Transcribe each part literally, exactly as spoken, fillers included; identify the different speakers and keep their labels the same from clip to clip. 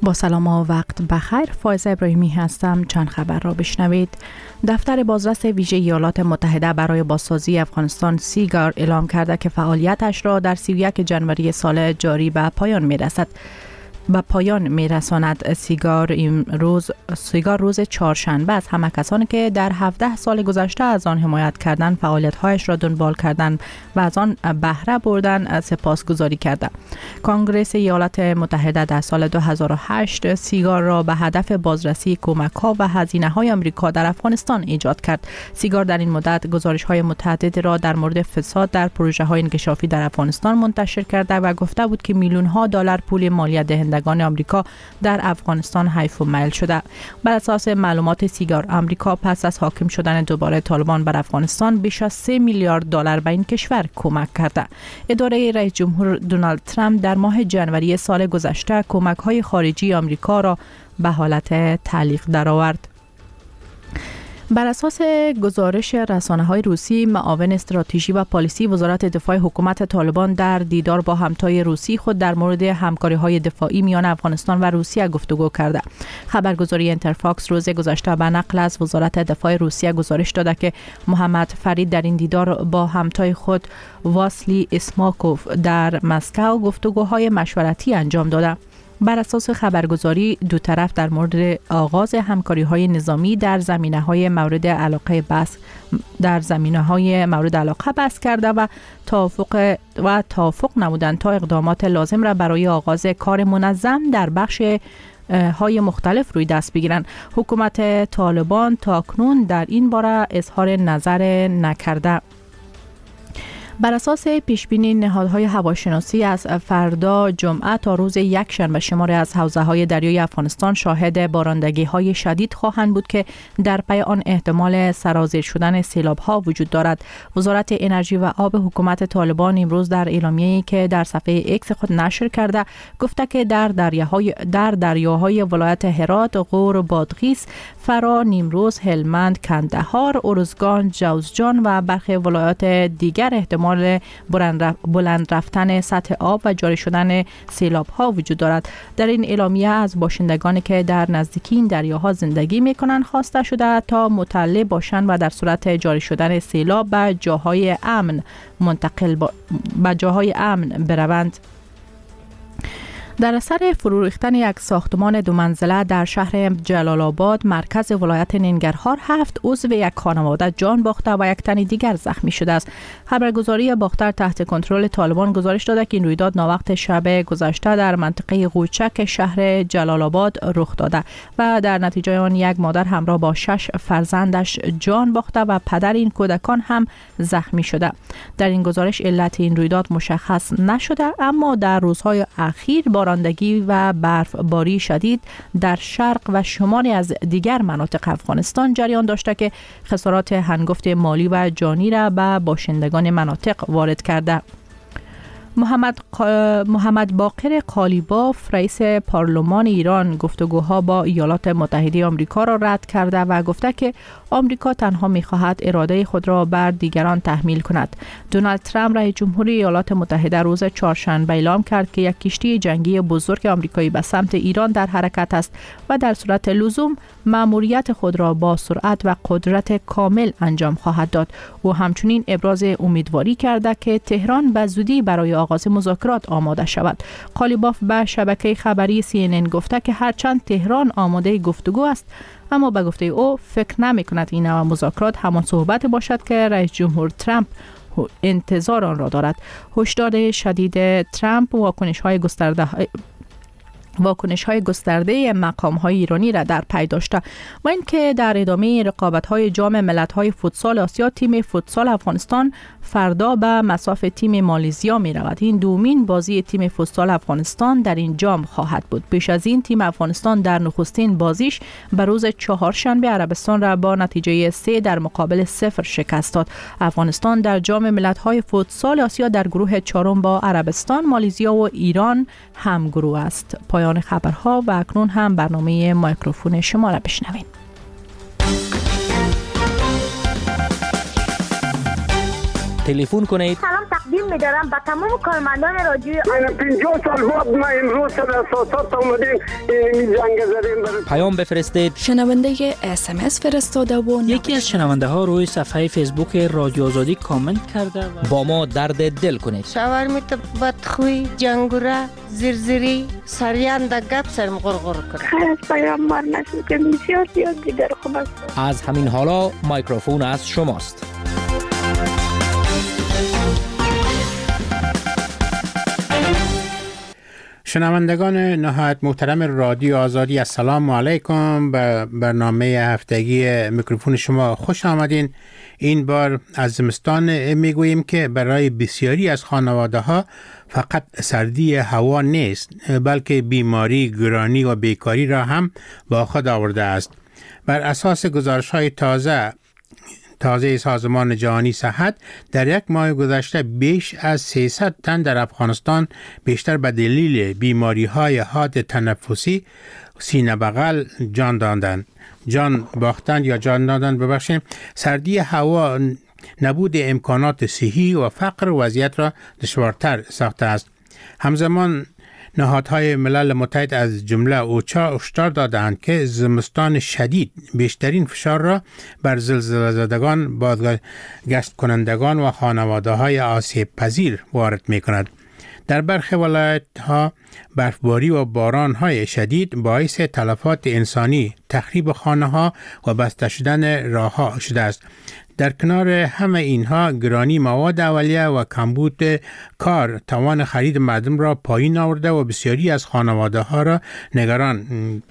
Speaker 1: با سلام و وقت بخیر. فائزه ابراهیمی هستم. چند خبر را بشنوید. دفتر بازرس ویژه ایالات متحده برای بازسازی افغانستان سیگار اعلام کرده که فعالیتش را در سی و یک جنوری سال جاری به پایان می‌رسد. به پایان می‌رساند. سیگار روز سیگار روز چهارشنبه از همه کسانی که در هفده سال گذشته از آن حمایت کردن، فعالیت‌هایش را دنبال کردن و از آن بهره بردن سپاسگزاری کرده. کنگره ایالات متحده در سال دو هزار و هشت سیگار را به هدف بازرسی کمک‌ها و هزینه‌های آمریکا در افغانستان ایجاد کرد. سیگار در این مدت گزارش‌های متعددی را در مورد فساد در پروژه‌های انکشافی در افغانستان منتشر کرده و گفته بود که میلیون‌ها دلار پول مالیات دهندگان آمریکا در افغانستان حیف و میل شده. بر اساس معلومات سیگار، آمریکا پس از حاکم شدن دوباره طالبان بر افغانستان بیش از سه میلیارد دلار به این کشور کمک کرده. اداره رئیس جمهور دونالد ترامپ در ماه جنوری سال گذشته کمک‌های خارجی آمریکا را به حالت تعلیق درآورد. بر اساس گزارش رسانه‌های روسی، معاون استراتژی و پالیسی وزارت دفاع حکومت طالبان در دیدار با همتای روسی خود در مورد همکاری‌های دفاعی میان افغانستان و روسیه گفتگو کرده. خبرگزاری اینترفاکس روز گذشته به نقل از وزارت دفاع روسیه گزارش داده که محمد فرید در این دیدار با همتای خود واسلی اسماکوف در مسکو گفتگوهای مشورتی انجام داده. بر اساس خبرگزاری، دو طرف در مورد آغاز همکاری‌های نظامی در زمینه‌های مورد علاقه بحث در زمینه‌های مورد علاقه بحث کرده و توافق و توافق نمودند تا اقدامات لازم را برای آغاز کار منظم در بخش های مختلف روی دست بگیرند. حکومت طالبان تاکنون در این باره اظهار نظر نکرده. بر اساس پیشبینی نهادهای هواشناسی، از فردا جمعه تا روز یکشنبه شماری از حوزه‌های دریای افغانستان شاهد بارندگی‌های شدید خواهند بود که در پی آن احتمال سرازیر شدن سیلاب‌ها وجود دارد. وزارت انرژی و آب حکومت طالبان امروز در اعلامیه‌ای که در صفحه ایکس خود نشر کرده گفته که در دریاهای در دریاهای ولایت هرات، غور، بادغیس، فرا، نیمروز، هلمند، کندهار، ارزگان، جوزجان و برخی ولایات دیگر احتمال بلند رفتن سطح آب و جاری شدن سیلاب ها وجود دارد. در این اعلامیه از باشندگانی که در نزدیکی این دریاها زندگی می کنند خواسته شده تا مطلع باشند و در صورت جاری شدن سیلاب به جاهای امن منتقل با... به جاهای امن بروند. در اثر فرو ریختن یک ساختمان دو منزله در شهر جلال آباد مرکز ولایت ننگرهار، هفت عضو یک خانواده جان باخته و یک تن دیگر زخمی شده است. خبرگزاری باختر تحت کنترل طالبان گزارش داده که این رویداد ناوقت شب گذشته در منطقه قوچک شهر جلال آباد رخ داده و در نتیجه آن یک مادر همراه با شش فرزندش جان باخته و پدر این کودکان هم زخمی شده. در این گزارش علت این رویداد مشخص نشده، اما در روزهای اخیر با بارندگی و برفباری شدید در شرق و شمالی از دیگر مناطق افغانستان جریان داشته که خسارات هنگفت مالی و جانی را به باشندگان مناطق وارد کرده. محمد محمد باقر قالیباف رئیس پارلمان ایران گفتگوها با ایالات متحده آمریکا را رد کرده و گفته که آمریکا تنها می‌خواهد اراده خود را بر دیگران تحمیل کند. دونالد ترامپ رئیس جمهور ایالات متحده روز چهارشنبه اعلام کرد که یک کشتی جنگی بزرگ آمریکایی به سمت ایران در حرکت است و در صورت لزوم مأموریت خود را با سرعت و قدرت کامل انجام خواهد داد. او همچنین ابراز امیدواری کرده که تهران به زودی برای آغاز مذاکرات آماده شود. قالیباف به شبکه خبری سی ان ان گفته که هرچند تهران آماده گفتگو است، اما به گفته او فکر نمی کند این نوع مذاکرات همان صحبت باشد که رئیس جمهور ترامپ انتظار آن را دارد. هشدار شدید ترامپ واکنش های گسترده واکنش های گسترده مقام های ایرانی را در پی داشته و اینکه در ادامه رقابت های جام ملت های فوتسال آسیا تیم فوتسال افغانستان فردا به مصاف تیم مالزیا می رود. این دومین بازی تیم فوتسال افغانستان در این جام خواهد بود. پیش از این تیم افغانستان در نخستین بازیش به روز چهارشنبه عربستان را با نتیجه سه در مقابل صفر شکست داد. افغانستان در جام ملت های فوتسال آسیا در گروه چهارم با عربستان، مالزیا و ایران هم گروه است. پایان خبرها و اکنون هم برنامه مایکروفون شما را بشنوید.
Speaker 2: تلفن کنید.
Speaker 3: سلام تقدیم می‌دارم به تمام کارمندان رادیو.
Speaker 4: من پنجاه سال بعد ما امروز سر اساسات اومدیم این جنگ زدیم.
Speaker 2: پیام بفرستید.
Speaker 5: شنونده اس ام اس فرستاده و
Speaker 6: یکی از شنونده ها روی صفحه فیسبوک رادیو آزادی کامنت کرده و
Speaker 2: با ما درد دل کنید.
Speaker 7: شاورمیت بدخوی جنگوره زرزری سریان در گپ سرم غرغر کنه.
Speaker 8: خیر از پیامبر نشد که بسیار زیاد دیگر خوب است.
Speaker 2: از همین حالا مایکروفون از شماست.
Speaker 9: شنوندگان نهایت محترم رادیو آزادی، السلام علیکم. به برنامه هفتگی میکروفون شما خوش آمدین. این بار از زمستان میگوییم که برای بسیاری از خانواده ها فقط سردی هوا نیست، بلکه بیماری، گرانی و بیکاری را هم با خود آورده است. بر اساس گزارش های تازه تازه سازمان جهانی صحت، در یک ماه گذشته بیش از سیصد تن در افغانستان بیشتر به دلیل بیماری های حاد تنفسی سینه بغل جان دادند. جان باختند یا جان دادند ببخشید. سردی هوا نبود امکانات صحی و فقر وضعیت را دشوارتر ساخته است. همزمان نهادهای ملل متحد از جمله اوچا هشدار دادند که زمستان شدید بیشترین فشار را بر زلزله زدگان، بازگشت کنندگان و خانواده های آسیب پذیر وارد می کند. در برخی ولایت‌ها برفباری و باران‌های شدید باعث تلفات انسانی، تخریب خانه‌ها و بسته شدن راه‌ها شده است. در کنار همه اینها گرانی مواد اولیه و کمبود کار توان خرید مردم را پایین آورده و بسیاری از خانواده ها را نگران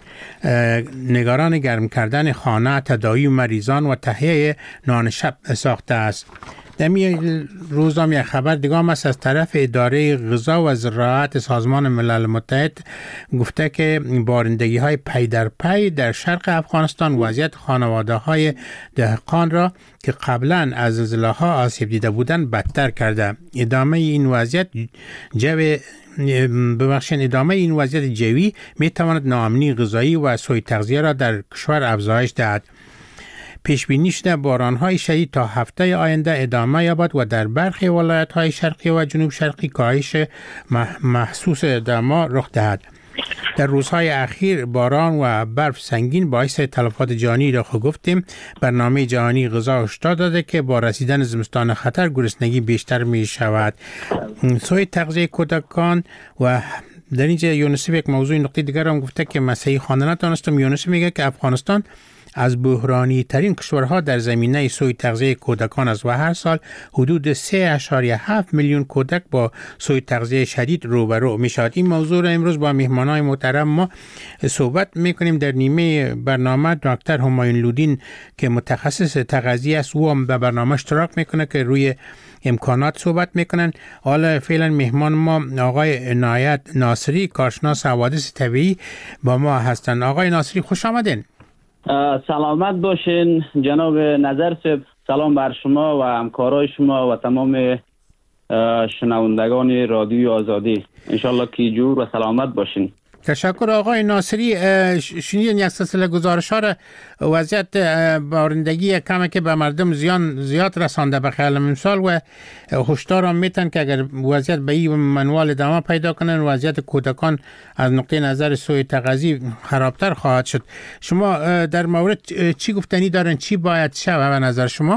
Speaker 9: نگران گرم کردن خانه، تداوی مریضان و تهیه نان شب ساخته است. در می روزام یک خبر دیگه است از طرف اداره غذا و زراعت سازمان ملل متحد گفته که بارندگی های پی در پی در شرق افغانستان وضعیت خانواده های دهقان را که قبلا از زلزله ها آسیب دیده بودند بدتر کرده. ادامه این وضعیت جو ببخشید ادامه این وضعیت جوی می تواند ناامنی غذایی و سوء تغذیه را در کشور افزایش دهد. پیش بینی شده باران‌های شدید تا هفته آینده ادامه یابد و در برخی ولایت‌های شرقی و جنوب شرقی کاهش محسوس دما رخ دهد. در روزهای اخیر باران و برف سنگین باعث تلفات جانی را خود گفتیم. برنامه جهانی غذا هشدار داده که با رسیدن زمستان خطر گرسنگی بیشتر می شود. سوء تغذیه کودکان و در اینجا یونسف یک موضوع نقطه دیگر هم گفته که مسئله خانه نتانستم. یونسف میگه که افغانستان از بحرانی ترین کشورها در زمینه سوء تغذیه کودکان است و هر سال حدود سه اشاریه هفت میلیون کودک با سوء تغذیه شدید روبرو می شود. این موضوع را امروز با مهمانان محترم ما صحبت میکنیم. در نیمه برنامه دکتر همایون لودین که متخصص تغذیه است و هم به برنامه اشتراک میکنه که روی امکانات صحبت میکنن. حالا فعلا مهمان ما آقای عنایت ناصری، کارشناس حوادث طبیعی با ما هستند. آقای ناصری خوش آمدین.
Speaker 10: سلامت باشین جناب نظر صاحب. سلام بر شما و همکارای شما و تمام شنوندگان رادیو آزادی. انشالله که جور و سلامت باشین.
Speaker 9: تشکر آقای ناصری. شنیدین یک سلسله گزارش ها را وضعیت بارندگی کمی که به مردم زیان زیاد رسانده به خیال امسال و هشدار هم میتن که اگر وضعیت به این منوال ادامه پیدا کنن وضعیت کودکان از نقطه نظر سوء تغذیه خرابتر خواهد شد. شما در مورد چی گفتنی دارن؟ چی باید شود به نظر شما؟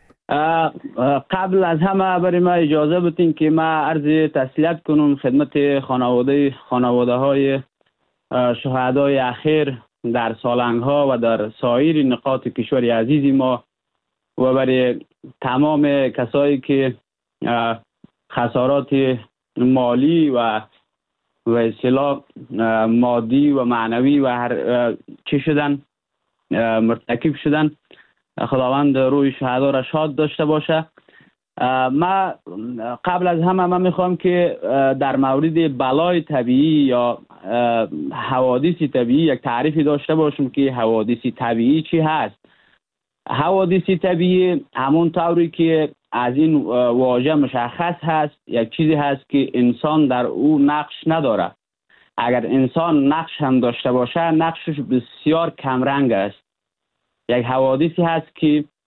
Speaker 10: قبل از همه برای ما اجازه بدین که ما عرض تسلیت کنم خدمت خانواده خانواده های شهدای اخیر در سالنگ ها و در سایر نقاط کشور عزیز ما و برای تمام کسایی که خسارات مالی و و اصطلاح مادی و معنوی و هر چی شدن مرتکب شدن. خداوند روی شهدا را شاد داشته باشه. ما قبل از همه من میخوام که در مورد بلای طبیعی یا حوادث طبیعی یک تعریفی داشته باشم که حوادث طبیعی چی هست. حوادث طبیعی همون طوری که از این واژه مشخص هست یک چیزی هست که انسان در او نقش نداره. اگر انسان نقش هم داشته باشه نقشش بسیار کمرنگ است. یک حوادثی هست که